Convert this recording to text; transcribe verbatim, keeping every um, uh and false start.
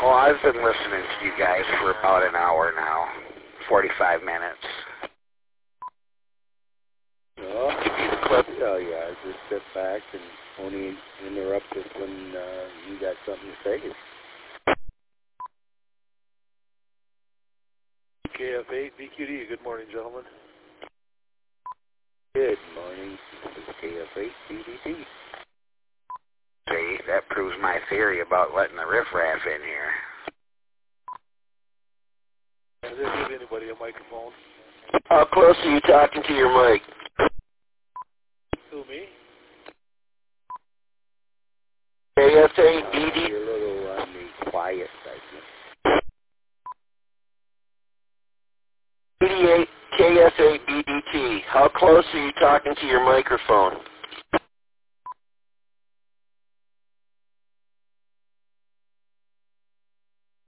Well, I've been listening to you guys for about an hour now, forty-five minutes. Well, I'll give you the club tell you. I just sit back and only interrupt us when uh, you got something to say. K F eight B Q D, good morning, gentlemen. Good morning. This is K F eight B D T. See, that proves my theory about letting the riffraff in here. Does that give anybody a microphone? How close are you talking to your mic? Who, me? K S A B D T. You're a little on the quiet segment. eighty-eight K S A B D T. How close are you talking to your microphone?